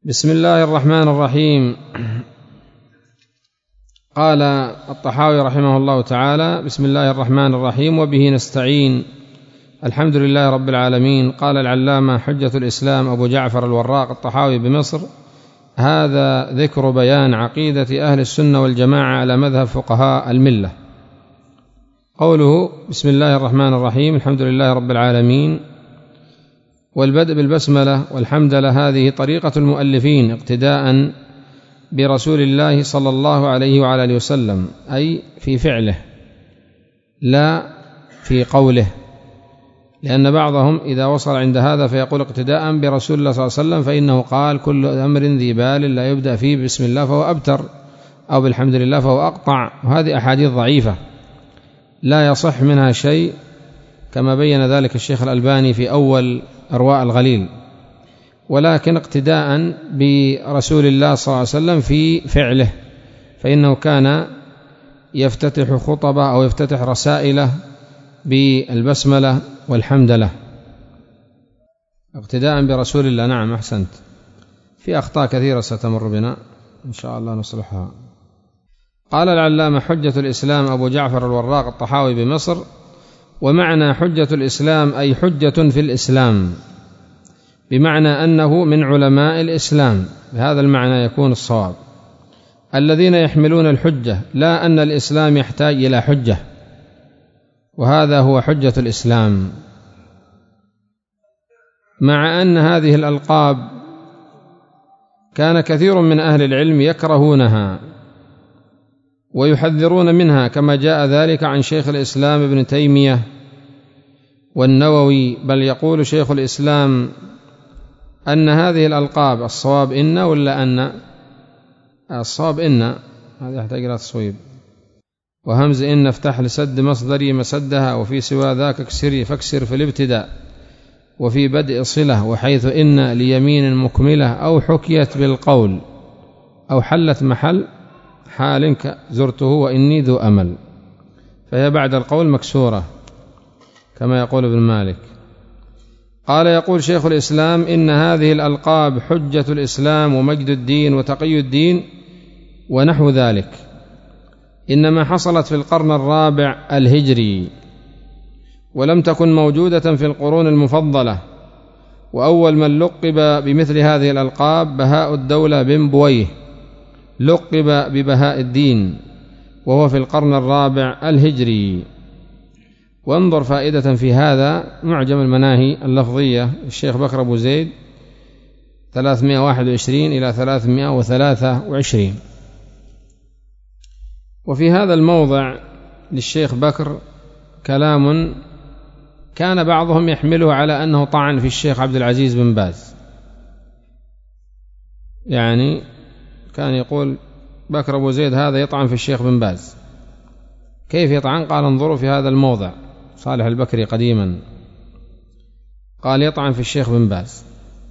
بسم الله الرحمن الرحيم. قال الطحاوي رحمه الله تعالى: بسم الله الرحمن الرحيم وبه نستعين، الحمد لله رب العالمين. قال العلامة حجة الإسلام أبو جعفر الوراق الطحاوي بمصر: هذا ذكر بيان عقيدة أهل السنة والجماعة على مذهب فقهاء الملة. قوله بسم الله الرحمن الرحيم الحمد لله رب العالمين، والبدء بالبسملة والحمدلله هذه طريقة المؤلفين اقتداء برسول الله صلى الله عليه وعلى آله وسلم، أي في فعله لا في قوله، لأن بعضهم إذا وصل عند هذا فيقول اقتداء برسول الله صلى الله عليه وسلم فإنه قال: كل أمر ذي بال لا يبدأ فيه بسم الله فهو أبتر، أو بالحمد لله فهو أقطع. وهذه أحاديث ضعيفة لا يصح منها شيء، كما بين ذلك الشيخ الألباني في أول أرواء الغليل، ولكن اقتداء برسول الله صلى الله عليه وسلم في فعله، فإنه كان يفتتح خطبه أو يفتتح رسائله بالبسملة والحمدلله، اقتداء برسول الله. نعم، أحسنت. في أخطاء كثيرة ستمر بنا إن شاء الله نصلحها. قال العلامة حجة الإسلام أبو جعفر الوراق الطحاوي بمصر: ومعنى حجة الإسلام أي حجة في الإسلام، بمعنى أنه من علماء الإسلام، بهذا المعنى يكون الصواب، الذين يحملون الحجة، لا أن الإسلام يحتاج إلى حجة، وهذا هو حجة الإسلام. مع أن هذه الألقاب كان كثير من أهل العلم يكرهونها ويحذرون منها، كما جاء ذلك عن شيخ الإسلام ابن تيمية والنووي، بل يقول شيخ الإسلام أن هذه الألقاب الصواب إن ولا أن؟ الصواب إن، هذا يحتاج إلى تصويب. وهمز إن افتح لسد مصدري مسدها، وفي سوى ذاك اكسري فاكسر في الابتداء، وفي بدء صلة، وحيث إن ليمين مكملة، أو حكيت بالقول، أو حلت محل حال زرته وإني ذو أمل، فهي بعد القول مكسورة كما يقول ابن مالك. قال يقول شيخ الإسلام: إن هذه الألقاب حجة الإسلام ومجد الدين وتقي الدين ونحو ذلك إنما حصلت في القرن الرابع الهجري، ولم تكن موجودة في القرون المفضلة. وأول من لقب بمثل هذه الألقاب بهاء الدولة بن بويه، لقب ببهاء الدين، وهو في القرن الرابع الهجري. وانظر فائدة في هذا معجم المناهي اللفظية الشيخ بكر أبو زيد 321 إلى 323. وفي هذا الموضع للشيخ بكر كلام كان بعضهم يحمله على أنه طعن في الشيخ عبد العزيز بن باز، يعني كان يقول بكر أبو زيد هذا يطعن في الشيخ بن باز. كيف يطعن؟ قال انظروا في هذا الموضع، صالح البكري قديما قال يطعن في الشيخ بن باز.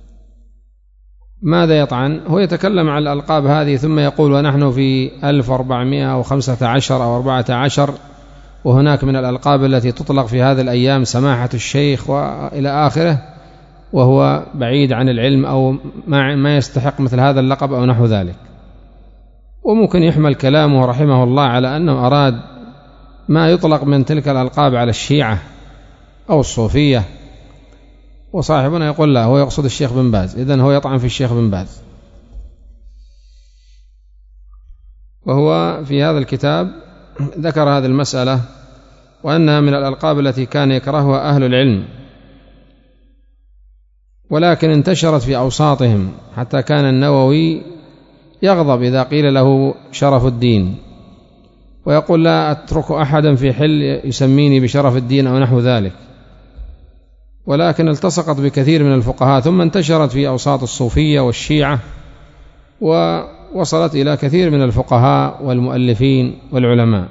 ماذا يطعن؟ هو يتكلم عن الألقاب هذه ثم يقول: ونحن في 1415 أو 14، وهناك من الألقاب التي تطلق في هذه الأيام سماحة الشيخ وإلى آخره، وهو بعيد عن العلم أو ما يستحق مثل هذا اللقب أو نحو ذلك. وممكن يحمل كلامه رحمه الله على أنه أراد ما يطلق من تلك الألقاب على الشيعة أو الصوفية، وصاحبنا يقول لا، هو يقصد الشيخ بن باز، إذن هو يطعن في الشيخ بن باز. وهو في هذا الكتاب ذكر هذه المسألة، وأنها من الألقاب التي كان يكرهها أهل العلم، ولكن انتشرت في أوساطهم، حتى كان النووي يغضب إذا قيل له شرف الدين، ويقول: لا أترك أحدا في حل يسميني بشرف الدين أو نحو ذلك. ولكن التصقت بكثير من الفقهاء، ثم انتشرت في أوساط الصوفية والشيعة، ووصلت إلى كثير من الفقهاء والمؤلفين والعلماء،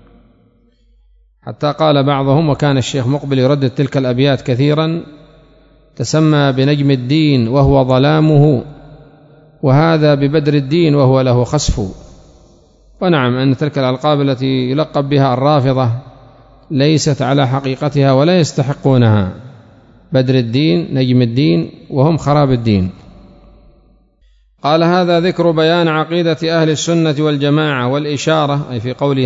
حتى قال بعضهم: وكان الشيخ مقبل يردد تلك الأبيات كثيرا: تسمى بنجم الدين وهو ظلامه، وهذا ببدر الدين وهو له خسف. ونعم، أن تلك الألقاب التي يلقب بها الرافضة ليست على حقيقتها ولا يستحقونها، بدر الدين، نجم الدين، وهم خراب الدين. قال: هذا ذكر بيان عقيدة أهل السنة والجماعة، والإشارة أي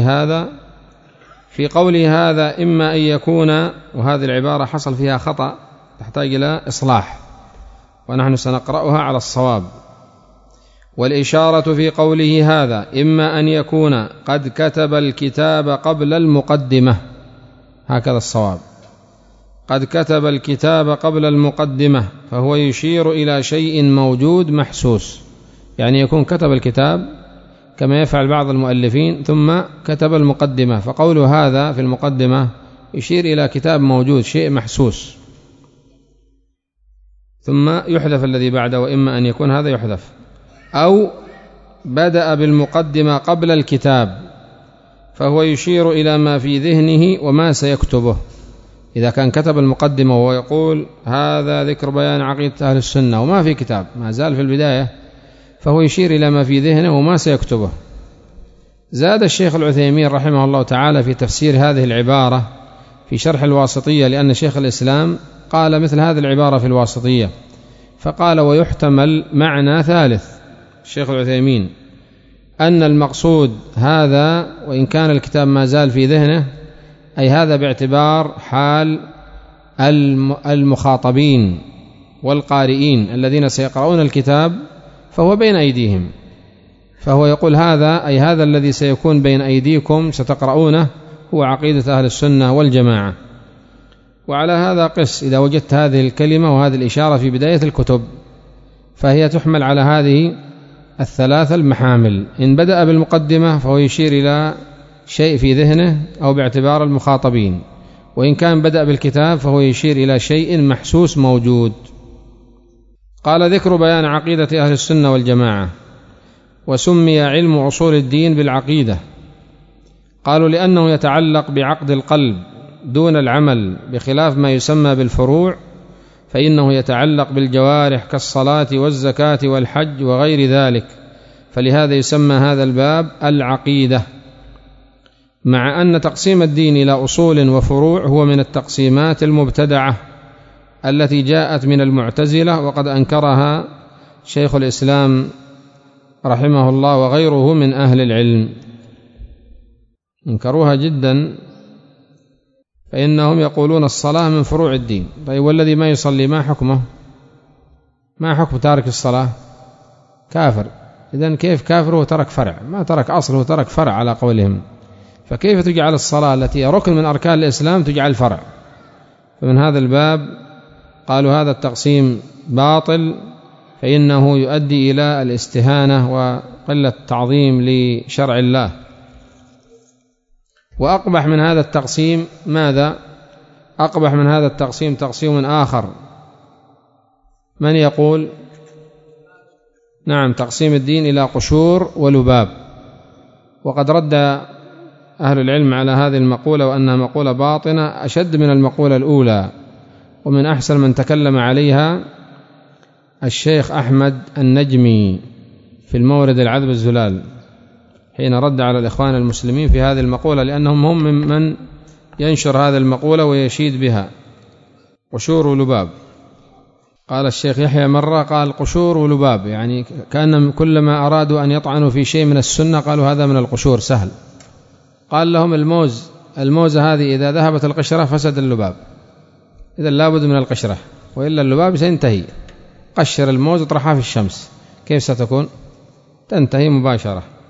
في قول هذا إما أن يكون، وهذه العبارة حصل فيها خطأ تحتاج إلى إصلاح ونحن سنقرأها على الصواب. والإشارة في قوله هذا إما أن يكون قد كتب الكتاب قبل المقدمة، هكذا الصواب، قد كتب الكتاب قبل المقدمة، فهو يشير إلى شيء موجود محسوس، يعني يكون كتب الكتاب كما يفعل بعض المؤلفين ثم كتب المقدمة، فقول هذا في المقدمة يشير إلى كتاب موجود، شيء محسوس، ثم يحذف الذي بعده، وإما أن يكون هذا يحذف. أو بدأ بالمقدمة قبل الكتاب، فهو يشير إلى ما في ذهنه وما سيكتبه. إذا كان كتب المقدمة وهو يقول هذا ذكر بيان عقيدة أهل السنة وما في كتاب، ما زال في البداية، فهو يشير إلى ما في ذهنه وما سيكتبه. زاد الشيخ العثيمين رحمه الله تعالى في تفسير هذه العبارة في شرح الواسطية، لأن شيخ الإسلام قال مثل هذه العبارة في الواسطية، فقال: ويحتمل معنى ثالث الشيخ العثيمين، أن المقصود هذا وإن كان الكتاب ما زال في ذهنه، أي هذا باعتبار حال المخاطبين والقارئين الذين سيقرؤون الكتاب فهو بين أيديهم، فهو يقول هذا أي هذا الذي سيكون بين أيديكم ستقرؤونه هو عقيدة أهل السنة والجماعة. وعلى هذا قس، إذا وجدت هذه الكلمة وهذه الإشارة في بداية الكتب فهي تحمل على هذه الثلاثة المحامل: إن بدأ بالمقدمة فهو يشير إلى شيء في ذهنه أو باعتبار المخاطبين، وإن كان بدأ بالكتاب فهو يشير إلى شيء محسوس موجود. قال: ذكر بيان عقيدة أهل السنة والجماعة. وسمي علم أصول الدين بالعقيدة، قالوا لأنه يتعلق بعقد القلب دون العمل، بخلاف ما يسمى بالفروع فإنه يتعلق بالجوارح كالصلاة والزكاة والحج وغير ذلك، فلهذا يسمى هذا الباب العقيدة. مع أن تقسيم الدين إلى أصول وفروع هو من التقسيمات المبتدعة التي جاءت من المعتزلة، وقد أنكرها شيخ الإسلام رحمه الله وغيره من أهل العلم، انكروها جدا، فإنهم يقولون الصلاة من فروع الدين. طيب والذي ما يصلي ما حكمه؟ ما حكم تارك الصلاة؟ كافر. إذن كيف كافر وترك فرع؟ ما ترك أصل وترك فرع على قولهم، فكيف تجعل الصلاة التي ركن من أركان الإسلام تجعل فرع؟ فمن هذا الباب قالوا هذا التقسيم باطل، فإنه يؤدي إلى الاستهانة وقلة التعظيم لشرع الله. وأقبح من هذا التقسيم ماذا؟ أقبح من هذا التقسيم تقسيم آخر. من يقول؟ نعم، تقسيم الدين إلى قشور ولباب. وقد رد أهل العلم على هذه المقولة وأنها مقولة باطنة أشد من المقولة الأولى، ومن أحسن من تكلم عليها الشيخ أحمد النجمي في المورد العذب الزلال، حين رد على الإخوان المسلمين في هذه المقولة، لأنهم هم من ينشر هذه المقولة ويشيد بها. قشور ولباب. قال الشيخ يحيى مرة قال قشور ولباب، يعني كأنهم كلما أرادوا أن يطعنوا في شيء من السنة قالوا هذا من القشور سهل. قال لهم الموزة هذه إذا ذهبت القشرة فسد اللباب، إذا لابد من القشرة وإلا اللباب سينتهي. قشر الموز وطرحها في الشمس، كيف ستكون؟ تنتهي مباشرة.